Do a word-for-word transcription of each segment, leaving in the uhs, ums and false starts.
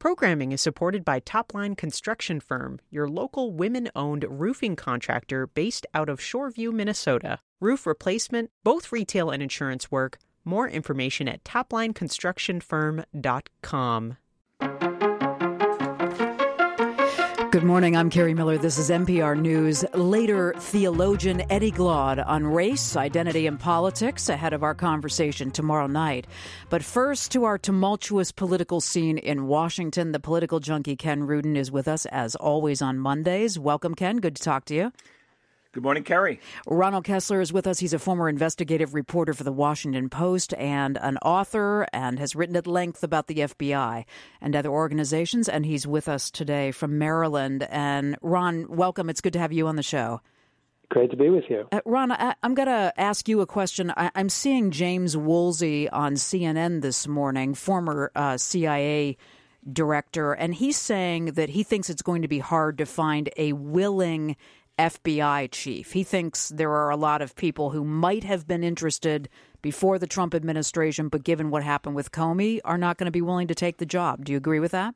Programming is supported by Topline Construction Firm, your local women-owned roofing contractor based out of Shoreview, Minnesota. Roof replacement, both retail and insurance work. More information at topline construction firm dot com. Good morning. I'm Carrie Miller. This is N P R News. Later, theologian Eddie Glaude on race, identity, and politics ahead of our conversation tomorrow night. But first, to our tumultuous political scene in Washington. The political junkie Ken Rudin is with us, as always, on Mondays. Welcome, Ken. Good to talk to you. Good morning, Carrie. Ronald Kessler is with us. He's a former investigative reporter for the Washington Post and an author, and has written at length about the F B I and other organizations. And he's with us today from Maryland. And Ron, welcome. It's good to have you on the show. Great to be with you. Uh, Ron, I, I'm going to ask you a question. I, I'm seeing James Woolsey on C N N this morning, former uh, C I A director, and he's saying that he thinks it's going to be hard to find a willing F B I chief. He thinks there are a lot of people who might have been interested before the Trump administration, but given what happened with Comey, are not going to be willing to take the job. Do you agree with that?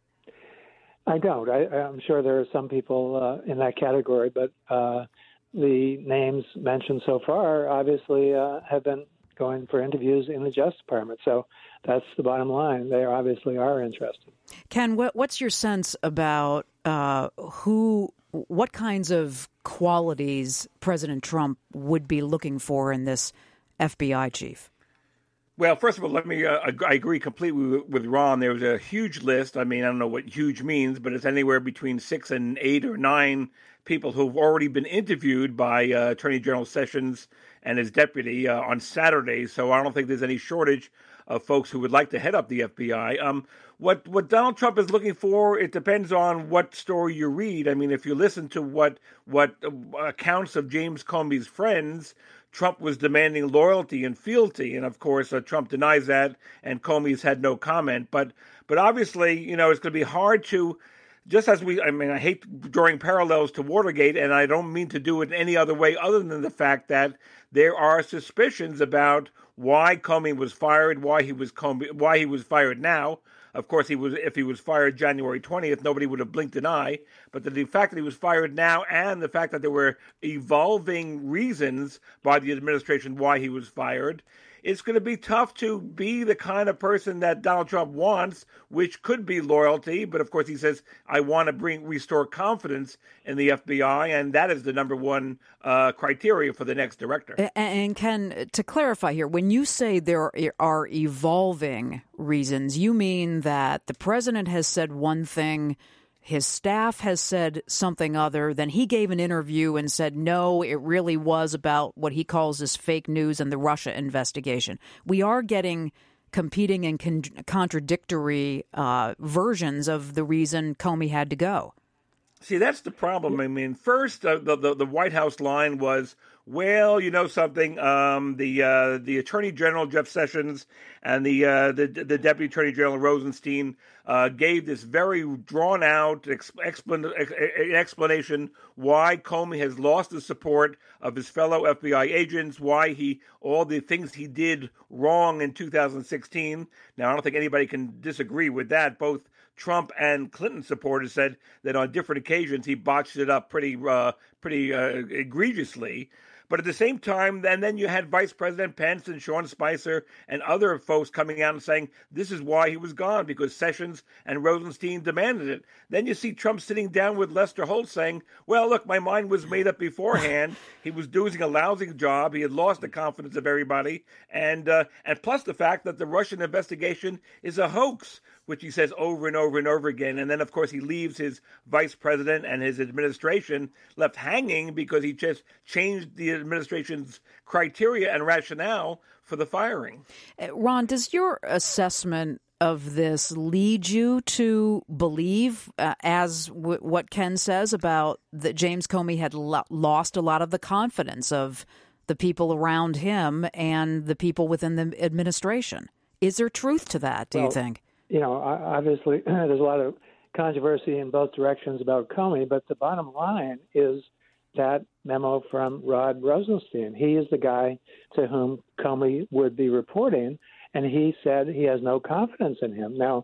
I don't. I, I'm sure there are some people uh, in that category, but uh, the names mentioned so far obviously uh, have been going for interviews in the Justice Department. So that's the bottom line. They obviously are interested. Ken, what, what's your sense about uh, who... what kinds of qualities President Trump would be looking for in this F B I chief? Well, first of all, let me, uh, I agree completely with, with Ron. There was a huge list. I mean, I don't know what huge means, but it's anywhere between six and eight or nine people who've already been interviewed by uh, Attorney General Sessions and his deputy uh, on Saturday. So I don't think there's any shortage of folks who would like to head up the F B I. Um, what what Donald Trump is looking for, it depends on what story you read. I mean, if you listen to what what uh, accounts of James Comey's friends, Trump was demanding loyalty and fealty, and of course, uh, Trump denies that, and Comey's had no comment. But but obviously, you know, it's going to be hard to. Just as we, I mean, I hate drawing parallels to Watergate, and I don't mean to do it in any other way other than the fact that there are suspicions about why Comey was fired, why he was Comey, why he was fired now. Of course, he was. If he was fired January twentieth, nobody would have blinked an eye. But the, the fact that he was fired now, and the fact that there were evolving reasons by the administration why he was fired, it's going to be tough to be the kind of person that Donald Trump wants, which could be loyalty. But of course, he says, I want to bring restore confidence in the F B I. And that is the number one uh, criteria for the next director. And, and Ken, to clarify here, when you say there are evolving reasons, you mean that the president has said one thing, his staff has said something other, then he gave an interview and said, no, it really was about what he calls this fake news and the Russia investigation. We are getting competing and con- contradictory uh, versions of the reason Comey had to go. See, that's the problem. I mean, first, uh, the, the the White House line was, well, you know something, um, the uh, the Attorney General, Jeff Sessions, and the uh, the, the Deputy Attorney General, Rosenstein, uh, gave this very drawn-out exp- explan- ex- explanation why Comey has lost the support of his fellow F B I agents, why he all the things he did wrong in two thousand sixteen. Now, I don't think anybody can disagree with that. Both Trump and Clinton supporters said that on different occasions he botched it up pretty uh, pretty uh, egregiously. But at the same time, and then you had Vice President Pence and Sean Spicer and other folks coming out and saying this is why he was gone, because Sessions and Rosenstein demanded it. Then you see Trump sitting down with Lester Holt saying, well, look, my mind was made up beforehand. He was doing a lousy job. He had lost the confidence of everybody. And, uh, and plus the fact that the Russian investigation is a hoax, which he says over and over and over again. And then, of course, he leaves his vice president and his administration left hanging because he just changed the administration's criteria and rationale for the firing. Ron, does your assessment of this lead you to believe, uh, as w- what Ken says about that James Comey had lo- lost a lot of the confidence of the people around him and the people within the administration? Is there truth to that, do well, you think? You know, obviously there's a lot of controversy in both directions about Comey, but the bottom line is that memo from Rod Rosenstein. He is the guy to whom Comey would be reporting, and he said he has no confidence in him. Now,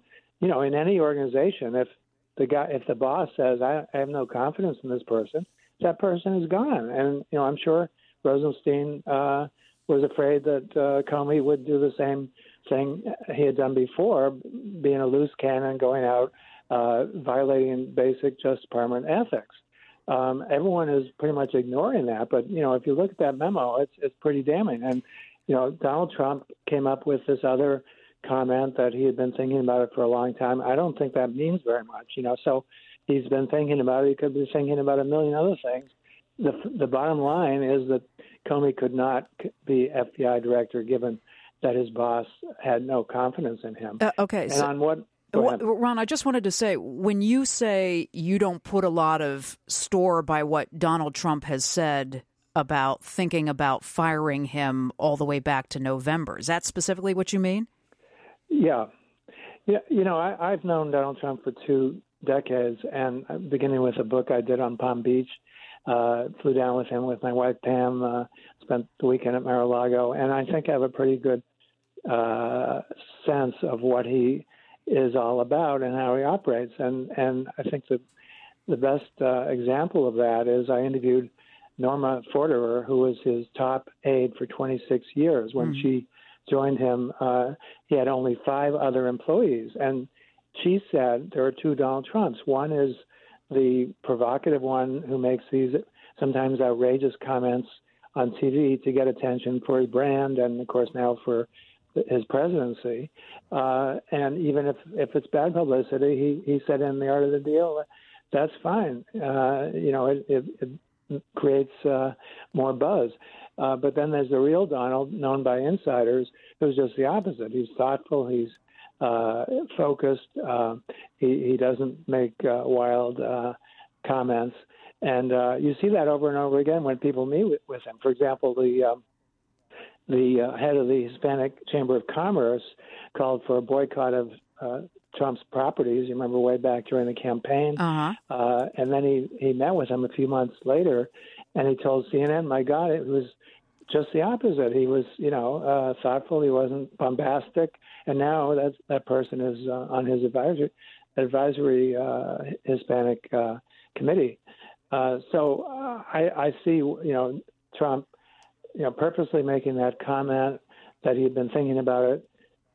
you know, in any organization, if the guy, if the boss says, I, I have no confidence in this person, that person is gone. And, you know, I'm sure Rosenstein uh, was afraid that uh, Comey would do the same thing he had done before, being a loose cannon, going out, uh, violating basic Justice Department ethics. Um, everyone is pretty much ignoring that. But, you know, if you look at that memo, it's it's pretty damning. And, you know, Donald Trump came up with this other comment that he had been thinking about it for a long time. I don't think that means very much, you know. So he's been thinking about it. He could be thinking about a million other things. The the bottom line is that Comey could not be F B I director given that his boss had no confidence in him. Uh, okay. And so, on what? well, Ron, I just wanted to say, when you say you don't put a lot of store by what Donald Trump has said about thinking about firing him all the way back to November, is that specifically what you mean? Yeah. Yeah. You know, I, I've known Donald Trump for two decades, and beginning with a book I did on Palm Beach, uh, flew down with him with my wife, Pam, uh, spent the weekend at Mar-a-Lago, and I think I have a pretty good uh, sense of what he is all about and how he operates. And, and I think the, the best uh, example of that is I interviewed Norma Forderer, who was his top aide for twenty-six years. When mm. she joined him, uh, he had only five other employees. And she said there are two Donald Trumps. One is the provocative one who makes these sometimes outrageous comments on T V to get attention for his brand and, of course, now for his presidency. Uh, and even if, if it's bad publicity, he, he said in The Art of the Deal, that's fine. Uh, you know, it, it, it creates uh, more buzz. Uh, but then there's the real Donald, known by insiders, who's just the opposite. He's thoughtful. He's uh, focused. Uh, he, he doesn't make uh, wild uh, comments. And uh, you see that over and over again when people meet with, with him. For example, the um, the uh, head of the Hispanic Chamber of Commerce called for a boycott of uh, Trump's properties. You remember way back during the campaign. Uh-huh. Uh, and then he, he met with him a few months later, and he told C N N, my God, it was just the opposite. He was, you know, uh, thoughtful. He wasn't bombastic. And now that that person is uh, on his advisory, advisory uh, Hispanic uh, committee. Uh, so uh, I, I see, you know, Trump, you know, purposely making that comment that he had been thinking about it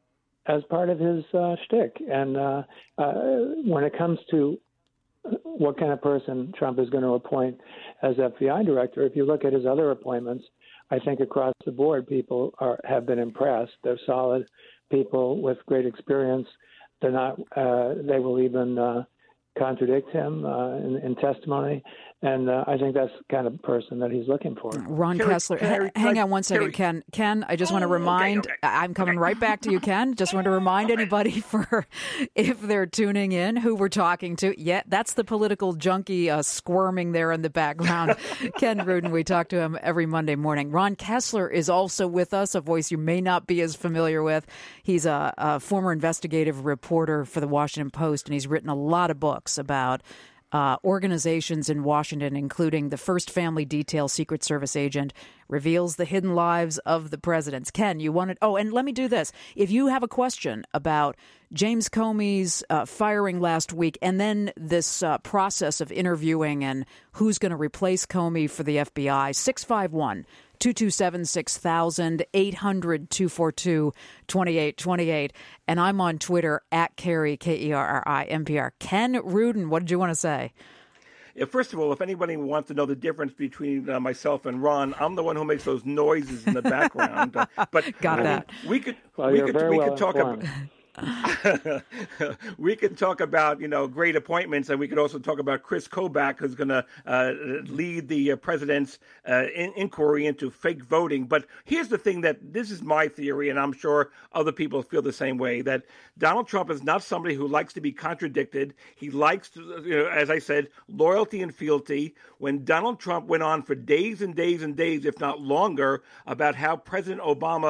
as part of his uh, shtick. And uh, uh, when it comes to what kind of person Trump is going to appoint as F B I director, if you look at his other appointments, I think across the board people are have been impressed. They're solid people with great experience. They're not. Uh, they will even uh, contradict him uh, in, in testimony. And uh, I think that's the kind of person that he's looking for. Ron Kerry, Kessler, Kerry, h- hang like, on one second, Kerry. Ken. Ken, I just oh, want to remind, okay, okay. I'm coming okay. right back to you, Ken. Just want to remind okay. anybody for, if they're tuning in, who we're talking to. Yeah, that's the political junkie uh, squirming there in the background. Ken Rudin, we talk to him every Monday morning. Ron Kessler is also with us, a voice you may not be as familiar with. He's a, a former investigative reporter for the Washington Post, and he's written a lot of books about Uh, organizations in Washington, including the First Family Detail Secret Service agent, reveals the hidden lives of the presidents. Ken, you wanted... Oh, and let me do this. If you have a question about James Comey's uh, firing last week and then this uh, process of interviewing and who's going to replace Comey for the F B I, six five one, two two seven, six thousand, eight hundred, two four two, two eight two eight. And I'm on Twitter at Kerry, K E R R I, N P R. Ken Rudin, what did you want to say? Yeah, first of all, if anybody wants to know the difference between uh, myself and Ron, I'm the one who makes those noises in the background. Uh, but Got I that. mean, we could well, we you're could very we well could talk informed. about we could talk about, you know, great appointments, and we could also talk about Chris Kobach, who's going to uh, lead the uh, president's uh, in- inquiry into fake voting. But here's the thing: that this is my theory, and I'm sure other people feel the same way, that Donald Trump is not somebody who likes to be contradicted. He likes to, you know, as I said, loyalty and fealty. When Donald Trump went on for days and days and days, if not longer, about how President Obama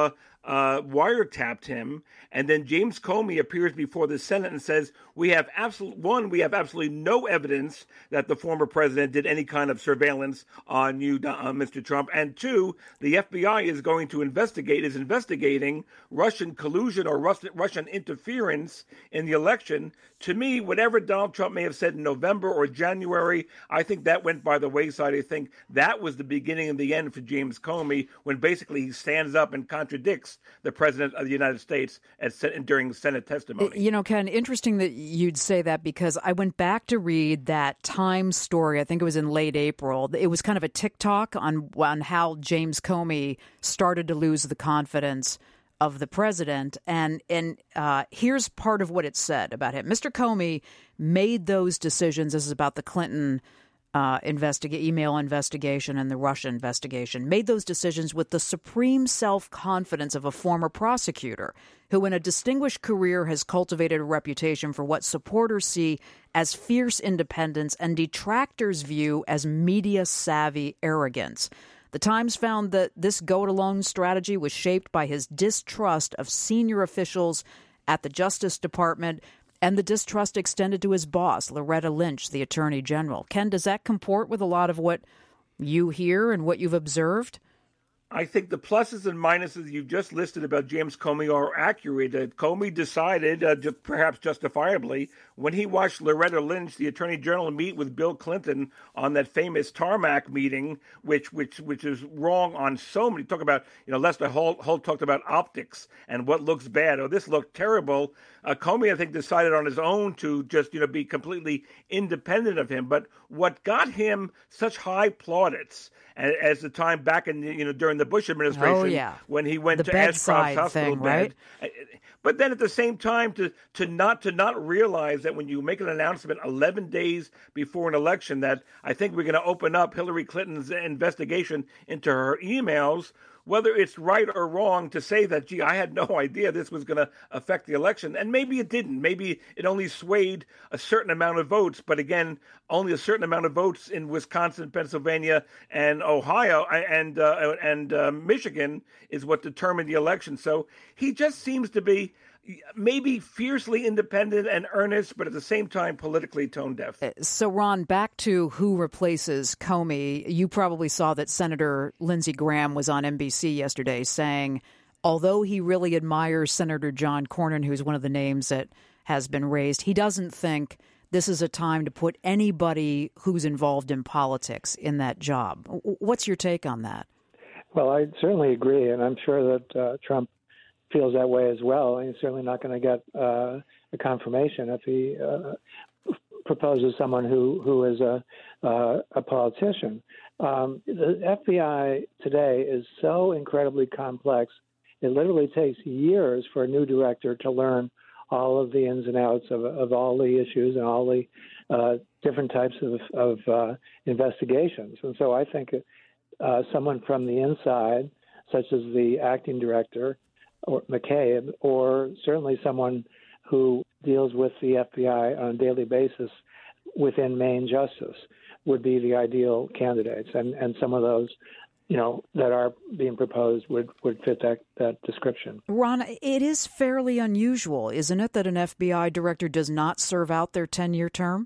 uh, wiretapped him. And then James Comey appears before the Senate and says, we have absolute one, we have absolutely no evidence that the former president did any kind of surveillance on you, uh, Mister Trump. And two, the F B I is going to investigate, is investigating Russian collusion or Russian, Russian interference in the election. To me, whatever Donald Trump may have said in November or January, I think that went by the wayside. I think that was the beginning and the end for James Comey, when basically he stands up and contradicts the president of the United States at, during Senate testimony. You know, Ken, interesting that you'd say that, because I went back to read that Times story. I think it was in late April. It was kind of a TikTok on, on how James Comey started to lose the confidence of the president. And and uh, here's part of what it said about him. Mister Comey made those decisions. This is about the Clinton uh, investiga- email investigation and the Russia investigation. Made those decisions with the supreme self-confidence of a former prosecutor who, in a distinguished career, has cultivated a reputation for what supporters see as fierce independence and detractors view as media-savvy arrogance. The Times found that this go-it-alone strategy was shaped by his distrust of senior officials at the Justice Department, and the distrust extended to his boss, Loretta Lynch, the Attorney General. Ken, does that comport with a lot of what you hear and what you've observed? I think the pluses and minuses you've just listed about James Comey are accurate. Uh, Comey decided, uh, just perhaps justifiably, when he watched Loretta Lynch, the Attorney General, meet with Bill Clinton on that famous tarmac meeting, which which which is wrong on so many. Talk about, you know, Lester Holt, Holt talked about optics and what looks bad. Oh, this looked terrible. Uh, Comey, I think, decided on his own to just, you know, be completely independent of him. But what got him such high plaudits as the time back in, you know, during the Bush administration, oh, yeah. when he went the to Ashcroft's hospital thing, bed. Right? But then at the same time, to to not to not realize that when you make an announcement eleven days before an election that I think we're going to open up Hillary Clinton's investigation into her emails, whether it's right or wrong to say that, gee, I had no idea this was going to affect the election. And maybe it didn't. Maybe it only swayed a certain amount of votes. But again, only a certain amount of votes in Wisconsin, Pennsylvania, and Ohio and uh, and uh, Michigan is what determined the election. So he just seems to be maybe fiercely independent and earnest, but at the same time politically tone deaf. So, Ron, back to who replaces Comey. You probably saw that Senator Lindsey Graham was on N B C yesterday saying, although he really admires Senator John Cornyn, who's one of the names that has been raised, he doesn't think this is a time to put anybody who's involved in politics in that job. What's your take on that? Well, I certainly agree, and I'm sure that uh, Trump feels that way as well. He's certainly not going to get uh, a confirmation if he uh, proposes someone who, who is a, uh, a politician. Um, the F B I today is so incredibly complex. It literally takes years for a new director to learn all of the ins and outs of, of all the issues and all the uh, different types of, of uh, investigations. And so I think uh, someone from the inside, such as the acting director, or McCabe, or certainly someone who deals with the F B I on a daily basis within Maine Justice, would be the ideal candidates. And, and some of those, you know, that are being proposed would, would fit that, that description. Ron, it is fairly unusual, isn't it, that an F B I director does not serve out their ten-year term?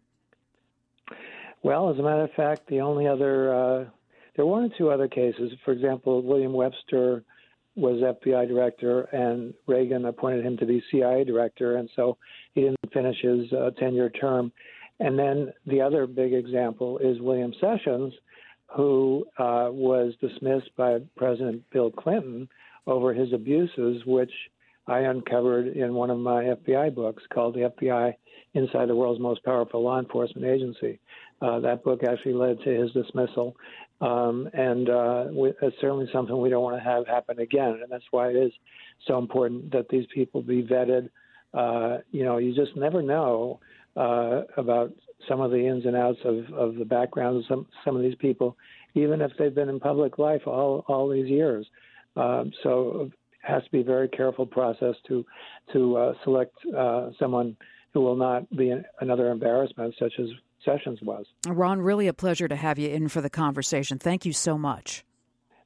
Well, as a matter of fact, the only other, uh, there were one or two other cases. For example, William Webster was F B I director, and Reagan appointed him to be C I A director, and so he didn't finish his uh, ten-year term. And then the other big example is William Sessions, who uh, was dismissed by President Bill Clinton over his abuses, which I uncovered in one of my F B I books called The F B I Inside the World's Most Powerful Law Enforcement Agency. Uh, that book actually led to his dismissal. Um, and uh, we, it's certainly something we don't want to have happen again. And that's why it is so important that these people be vetted. Uh, you know, you just never know uh, about some of the ins and outs of, of the background of some, some of these people, even if they've been in public life all, all these years. Um, so it has to be a very careful process to, to uh, select uh, someone who will not be an, another embarrassment, such as Sessions was. Ron, really a pleasure to have you in for the conversation. Thank you so much.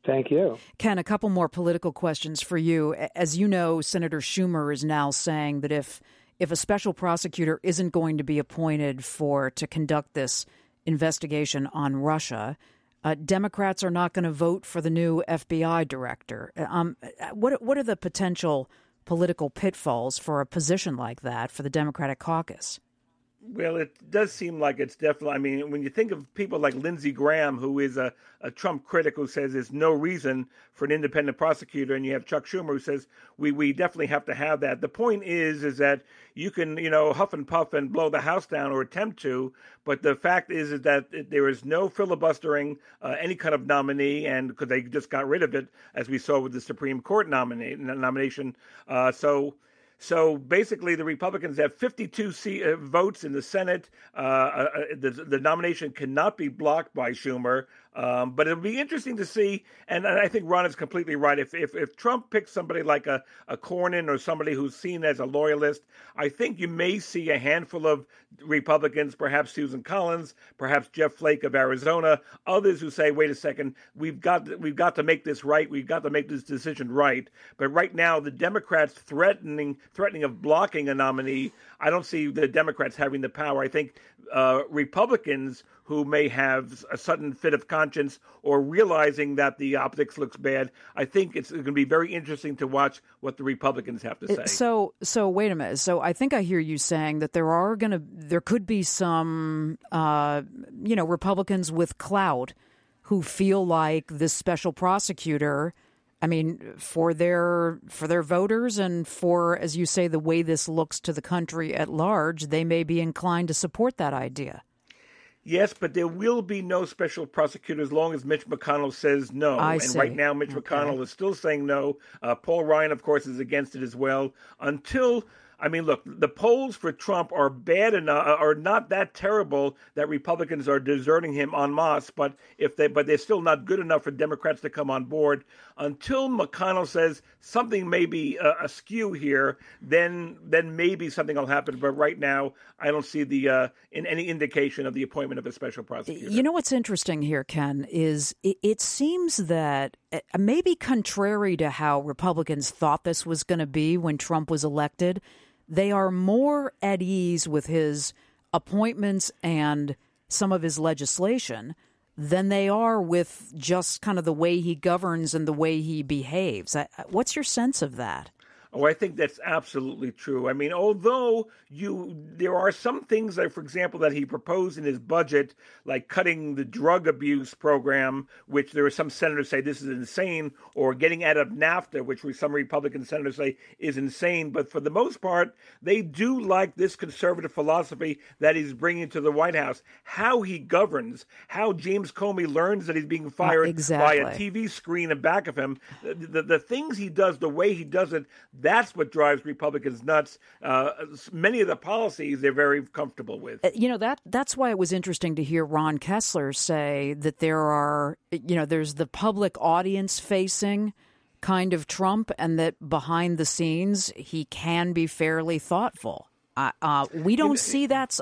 Thank you. Ken, a couple more political questions for you. As you know, Senator Schumer is now saying that if if a special prosecutor isn't going to be appointed for to conduct this investigation on Russia, uh, Democrats are not going to vote for the new F B I director. Um, what what are the potential political pitfalls for a position like that for the Democratic caucus? Well, it does seem like it's definitely, I mean, when you think of people like Lindsey Graham, who is a, a Trump critic who says there's no reason for an independent prosecutor, and you have Chuck Schumer who says we, we definitely have to have that. The point is, is that you can, you know, huff and puff and blow the House down or attempt to, but the fact is, is that there is no filibustering uh, any kind of nominee, and because they just got rid of it, as we saw with the Supreme Court nominate, nomination. Uh, so... So basically, the Republicans have fifty-two seat, uh, votes in the Senate. Uh, uh, the, the nomination cannot be blocked by Schumer. Um, but it'll be interesting to see. And I think Ron is completely right. If if, if Trump picks somebody like a, a Cornyn or somebody who's seen as a loyalist, I think you may see a handful of Republicans, perhaps Susan Collins, perhaps Jeff Flake of Arizona, others who say, wait a second, we've got we've got to make this right. We've got to make this decision right. But right now, the Democrats threatening threatening of blocking a nominee, I don't see the Democrats having the power. I think uh, Republicans who may have a sudden fit of conscience or realizing that the optics looks bad, I think it's going to be very interesting to watch what the Republicans have to say. So, so wait a minute. So I think I hear you saying that there are going to, there could be some, uh, you know, Republicans with clout who feel like this special prosecutor, I mean, for their for their voters and for, as you say, the way this looks to the country at large, they may be inclined to support that idea. Yes, but there will be no special prosecutor as long as Mitch McConnell says no. I and see. Right now, Mitch okay. McConnell is still saying no. Uh, Paul Ryan, of course, is against it as well. Until, I mean, look, the polls for Trump are bad enough, are not that terrible that Republicans are deserting him en masse. But if they, but they're still not good enough for Democrats to come on board. Until McConnell says something may be uh, askew here, then then maybe something will happen. But right now, I don't see the uh, in any indication of the appointment of a special prosecutor. You know what's interesting here, Ken, is it, it seems that uh, maybe contrary to how Republicans thought this was going to be when Trump was elected, they are more at ease with his appointments and some of his legislation than they are with just kind of the way he governs and the way he behaves. What's your sense of that? Oh, I think that's absolutely true. I mean, although you, there are some things, like, for example, that he proposed in his budget, like cutting the drug abuse program, which there are some senators say this is insane, or getting out of NAFTA, which some Republican senators say is insane. But for the most part, they do like this conservative philosophy that he's bringing to the White House. How he governs, how James Comey learns that he's being fired uh, exactly. by a T V screen in back of him. The, the, the things he does, the way he does it, that's what drives Republicans nuts. Uh, many of the policies they're very comfortable with. You know, that that's why it was interesting to hear Ron Kessler say that there are, you know, there's the public audience facing kind of Trump, and that behind the scenes he can be fairly thoughtful. Uh, uh, we don't see that.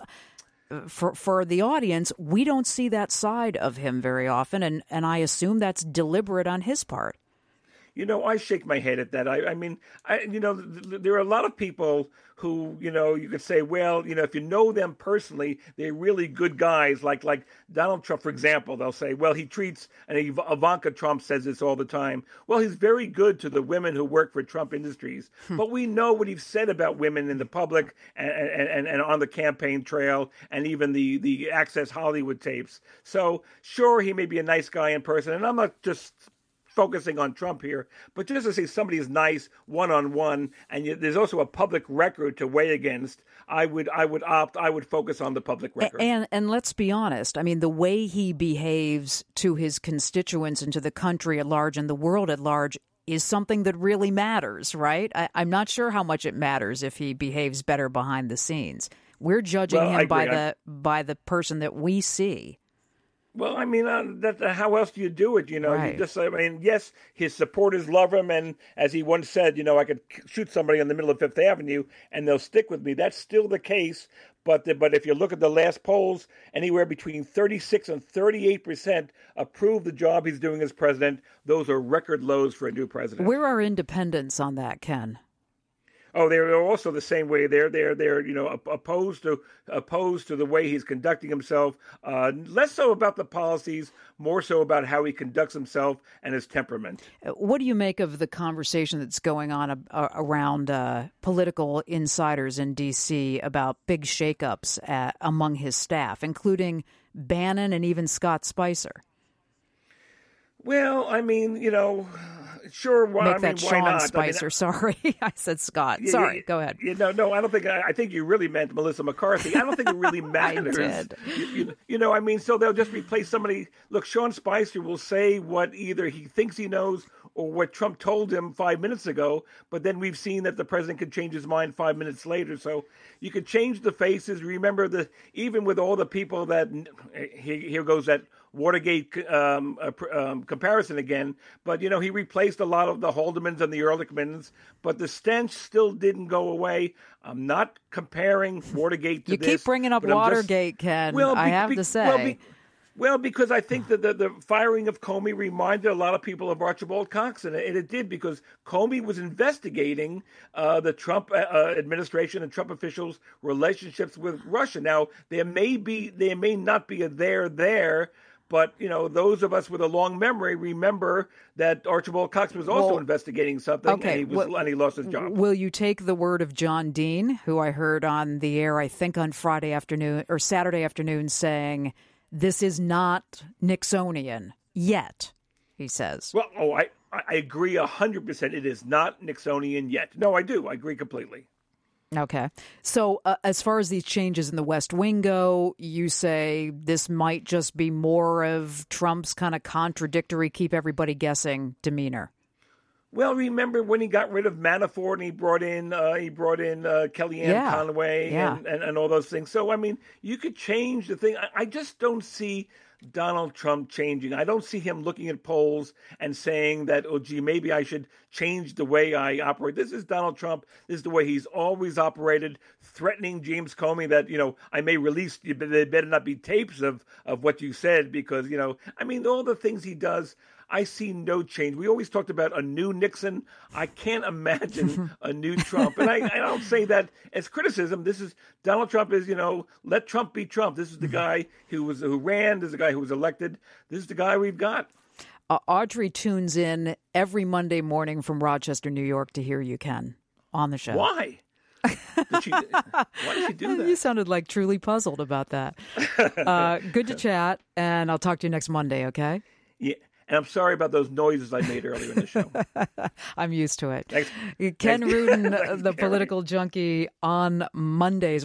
For for the audience, we don't see that side of him very often, and, and I assume that's deliberate on his part. You know, I shake my head at that. I, I mean, I, you know, th- there are a lot of people who, you know, you could say, well, you know, if you know them personally, they're really good guys. Like like Donald Trump, for example, they'll say, well, he treats, and Ivanka Trump says this all the time, well, he's very good to the women who work for Trump Industries. Hmm. But we know what he's said about women in the public and, and, and on the campaign trail, and even the, the Access Hollywood tapes. So, sure, he may be a nice guy in person, and I'm not just focusing on Trump here, but just to say somebody is nice one-on-one, and you, there's also a public record to weigh against, I would I would opt, I would focus on the public record. And, and let's be honest, I mean, the way he behaves to his constituents and to the country at large and the world at large is something that really matters, right? I, I'm not sure how much it matters if he behaves better behind the scenes. We're judging well, him by I, the by the person that we see. Well, I mean, uh, that, uh, how else do you do it? You know, Right. you just, I mean, yes, his supporters love him. And as he once said, you know, I could shoot somebody in the middle of Fifth Avenue and they'll stick with me. That's still the case. But the, but if you look at the last polls, anywhere between thirty-six and thirty-eight percent approve the job he's doing as president. Those are record lows for a new president. Where are independents on that, Ken? Oh, they're also the same way. They're they're they're you know opposed to opposed to the way he's conducting himself. Uh, less so about the policies, more so about how he conducts himself and his temperament. What do you make of the conversation that's going on uh, around uh, political insiders in D C about big shakeups at, among his staff, including Bannon and even Scott Spicer? Well, I mean, you know. Sure, why, Make I mean, that why Sean not? Spicer. I mean, sorry, I said Scott. Yeah, sorry, yeah, go ahead. You know, no, I don't think. I, I think you really meant Melissa McCarthy. I don't think it really matters. I did. You, you, you know, I mean, so they'll just replace somebody. Look, Sean Spicer will say what either he thinks he knows or what Trump told him five minutes ago. But then we've seen that the president could change his mind five minutes later. So you could change the faces. Remember, the even with all the people that here, here goes that Watergate um, uh, um, comparison again, but you know he replaced a lot of the Haldermans and the Ehrlichmans, but the stench still didn't go away. I'm not comparing Watergate to you this. You keep bringing up Watergate, just, Ken. Well, be, I have be, to say. Well, be, well, because I think that the, the firing of Comey reminded a lot of people of Archibald Cox, and it, and it did because Comey was investigating uh, the Trump uh, administration and Trump officials' relationships with Russia. Now, there may be, there may not be a there there. But, you know, those of us with a long memory remember that Archibald Cox was also well, investigating something okay, and, he was, well, and he lost his job. Will you take the word of John Dean, who I heard on the air, I think on Friday afternoon or Saturday afternoon, saying this is not Nixonian yet, he says. Well, oh, I, I agree one hundred percent. It is not Nixonian yet. No, I do. I agree completely. Okay. So uh, as far as these changes in the West Wing go, you say this might just be more of Trump's kind of contradictory, keep everybody guessing demeanor. Well, remember when he got rid of Manafort and he brought in uh, he brought in uh, Kellyanne yeah. Conway yeah. And, and, and all those things. So, I mean, you could change the thing. I, I just don't see Donald Trump changing. I don't see him looking at polls and saying that, oh, gee, maybe I should change the way I operate. This is Donald Trump. This is the way he's always operated, threatening James Comey that, you know, I may release, there better not be tapes of, of what you said because, you know, I mean, all the things he does, I see no change. We always talked about a new Nixon. I can't imagine a new Trump. And I, I don't say that as criticism. This is Donald Trump is, you know, let Trump be Trump. This is the guy who was who ran. This is the guy who was elected. This is the guy we've got. Uh, Audrey tunes in every Monday morning from Rochester, New York to hear you, Ken, on the show. Why? Did she, why did she do that? You sounded like truly puzzled about that. Uh, good to chat, and I'll talk to you next Monday, okay? Yeah. And I'm sorry about those noises I made earlier in the show. I'm used to it. Thanks. Ken Thanks. Rudin, Thanks, the Gary. political junkie, on Mondays.